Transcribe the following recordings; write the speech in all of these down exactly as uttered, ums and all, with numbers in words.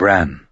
Bran.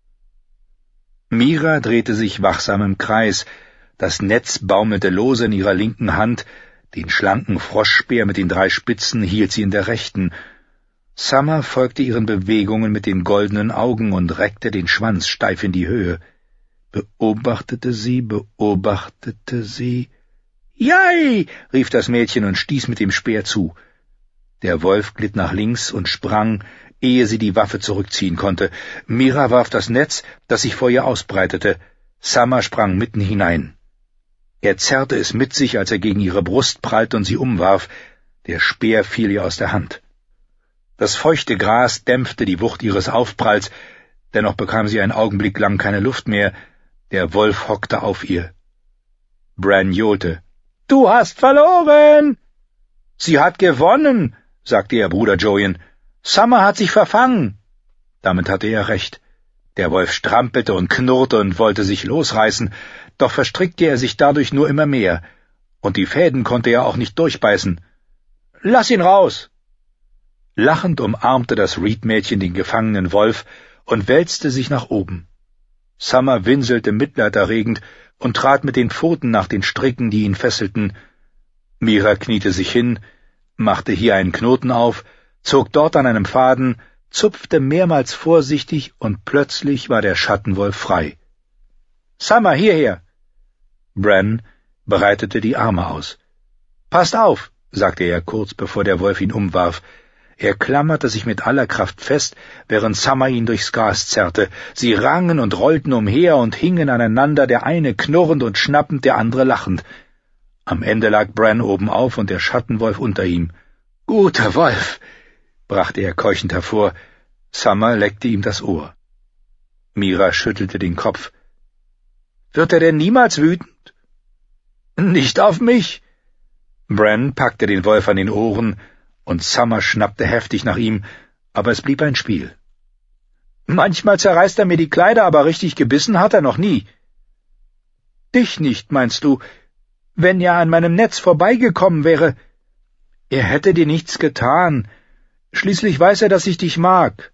Mira drehte sich wachsam im Kreis, das Netz baumelte lose in ihrer linken Hand, den schlanken Froschspeer mit den drei Spitzen hielt sie in der rechten. Summer folgte ihren Bewegungen mit den goldenen Augen und reckte den Schwanz steif in die Höhe. Beobachtete sie, beobachtete sie. »Jei!« rief das Mädchen und stieß mit dem Speer zu. Der Wolf glitt nach links und sprang, ehe sie die Waffe zurückziehen konnte. Mira warf das Netz, das sich vor ihr ausbreitete. Summer sprang mitten hinein. Er zerrte es mit sich, als er gegen ihre Brust prallte und sie umwarf. Der Speer fiel ihr aus der Hand. Das feuchte Gras dämpfte die Wucht ihres Aufpralls, dennoch bekam sie einen Augenblick lang keine Luft mehr. Der Wolf hockte auf ihr. Bran johlte. »Du hast verloren!« »Sie hat gewonnen«, sagte ihr Bruder Jojen. »Summer hat sich verfangen.« Damit hatte er recht. Der Wolf strampelte und knurrte und wollte sich losreißen, doch verstrickte er sich dadurch nur immer mehr, und die Fäden konnte er auch nicht durchbeißen. »Lass ihn raus!« Lachend umarmte das Reed-Mädchen den gefangenen Wolf und wälzte sich nach oben. Summer winselte mitleiderregend und trat mit den Pfoten nach den Stricken, die ihn fesselten. Mira kniete sich hin, machte hier einen Knoten auf, zog dort an einem Faden, zupfte mehrmals vorsichtig, und plötzlich war der Schattenwolf frei. »Summer, hierher!« Bran breitete die Arme aus. »Passt auf«, sagte er kurz, bevor der Wolf ihn umwarf. Er klammerte sich mit aller Kraft fest, während Summer ihn durchs Gras zerrte. Sie rangen und rollten umher und hingen aneinander, der eine knurrend und schnappend, der andere lachend. Am Ende lag Bran oben auf und der Schattenwolf unter ihm. »Guter Wolf«, brachte er keuchend hervor. Summer leckte ihm das Ohr. Mira schüttelte den Kopf. »Wird er denn niemals wütend?« »Nicht auf mich.« Bran packte den Wolf an den Ohren, und Summer schnappte heftig nach ihm, aber es blieb ein Spiel. »Manchmal zerreißt er mir die Kleider, aber richtig gebissen hat er noch nie.« »Dich nicht, meinst du? Wenn er an meinem Netz vorbeigekommen wäre. Er hätte dir nichts getan. Schließlich weiß er, dass ich dich mag.«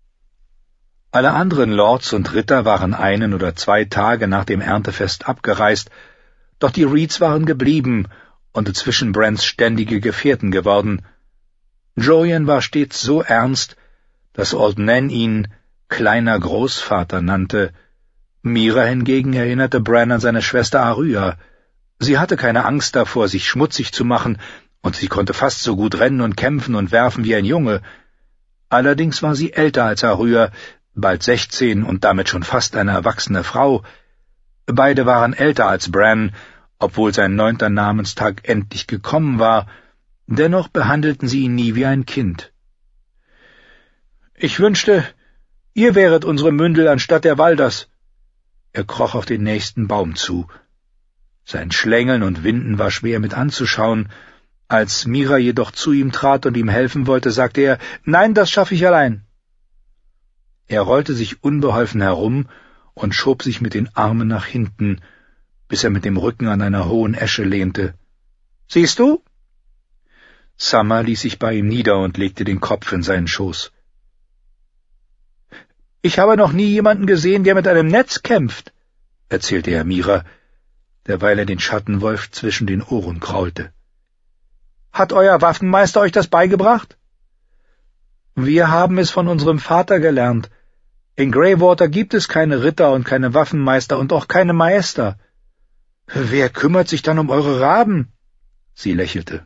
Alle anderen Lords und Ritter waren einen oder zwei Tage nach dem Erntefest abgereist, doch die Reeds waren geblieben und inzwischen Brans ständige Gefährten geworden. Jojen war stets so ernst, dass Old Nan ihn »kleiner Großvater« nannte. Mira hingegen erinnerte Bran an seine Schwester Arya. Sie hatte keine Angst davor, sich schmutzig zu machen, und sie konnte fast so gut rennen und kämpfen und werfen wie ein Junge. Allerdings war sie älter als Arya, bald sechzehn und damit schon fast eine erwachsene Frau. Beide waren älter als Bran, obwohl sein neunter Namenstag endlich gekommen war. Dennoch behandelten sie ihn nie wie ein Kind. »Ich wünschte, ihr wäret unsere Mündel anstatt der Walders.« Er kroch auf den nächsten Baum zu. Sein Schlängeln und Winden war schwer mit anzuschauen. Als Mira jedoch zu ihm trat und ihm helfen wollte, sagte er, »Nein, das schaffe ich allein.« Er rollte sich unbeholfen herum und schob sich mit den Armen nach hinten, bis er mit dem Rücken an einer hohen Esche lehnte. »Siehst du?« Summer ließ sich bei ihm nieder und legte den Kopf in seinen Schoß. »Ich habe noch nie jemanden gesehen, der mit einem Netz kämpft«, erzählte er Mira, derweil er den Schattenwolf zwischen den Ohren kraulte. »Hat euer Waffenmeister euch das beigebracht?« »Wir haben es von unserem Vater gelernt. In Greywater gibt es keine Ritter und keine Waffenmeister und auch keine Maester.« »Wer kümmert sich dann um eure Raben?« Sie lächelte.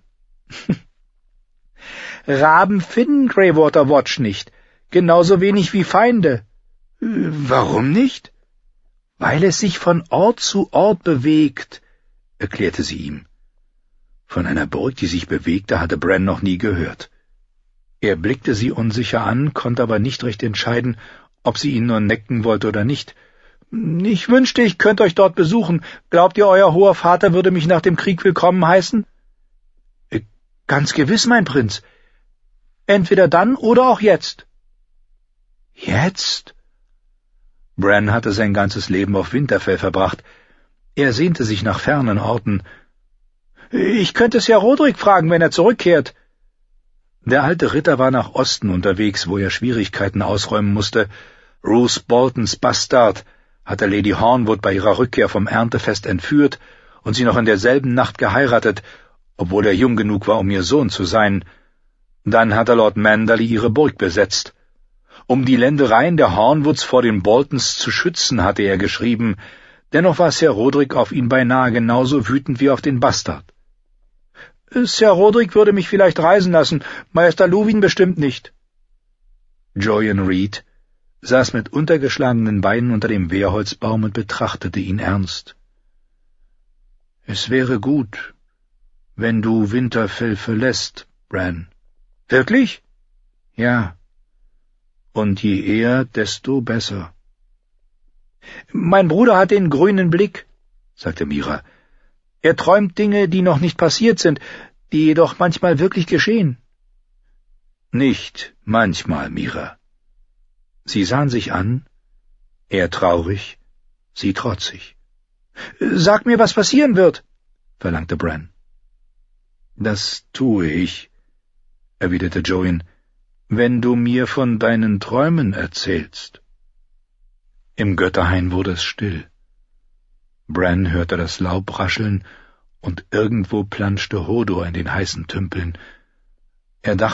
»Raben finden Greywater Watch nicht, genauso wenig wie Feinde.« »Warum nicht?« »Weil es sich von Ort zu Ort bewegt«, erklärte sie ihm. Von einer Burg, die sich bewegte, hatte Bran noch nie gehört. Er blickte sie unsicher an, konnte aber nicht recht entscheiden, ob sie ihn nur necken wollte oder nicht. »Ich wünschte, ich könnte euch dort besuchen. Glaubt ihr, euer hoher Vater würde mich nach dem Krieg willkommen heißen?« »Ganz gewiss, mein Prinz. Entweder dann oder auch jetzt.« »Jetzt?« Bran hatte sein ganzes Leben auf Winterfell verbracht. Er sehnte sich nach fernen Orten. »Ich könnte es ja Rodrik fragen, wenn er zurückkehrt.« Der alte Ritter war nach Osten unterwegs, wo er Schwierigkeiten ausräumen musste, Ruth Boltons Bastard hatte Lady Hornwood bei ihrer Rückkehr vom Erntefest entführt und sie noch in derselben Nacht geheiratet, obwohl er jung genug war, um ihr Sohn zu sein. Dann hatte Lord Manderley ihre Burg besetzt. Um die Ländereien der Hornwoods vor den Boltons zu schützen, hatte er geschrieben, dennoch war Sir Roderick auf ihn beinahe genauso wütend wie auf den Bastard. »Sir Roderick würde mich vielleicht reisen lassen, Meister Luwin bestimmt nicht.« Joyen Reed saß mit untergeschlagenen Beinen unter dem Wehrholzbaum und betrachtete ihn ernst. »Es wäre gut, wenn du Winterfell verlässt, Bran.« »Wirklich?« »Ja. Und je eher, desto besser.« »Mein Bruder hat den grünen Blick«, sagte Mira. »Er träumt Dinge, die noch nicht passiert sind, die jedoch manchmal wirklich geschehen.« »Nicht manchmal, Mira.« Sie sahen sich an, er traurig, sie trotzig. »Sag mir, was passieren wird«, verlangte Bran. »Das tue ich«, erwiderte Joyen, »wenn du mir von deinen Träumen erzählst.« Im Götterhain wurde es still. Bran hörte das Laub rascheln, und irgendwo planschte Hodor in den heißen Tümpeln. Er dachte,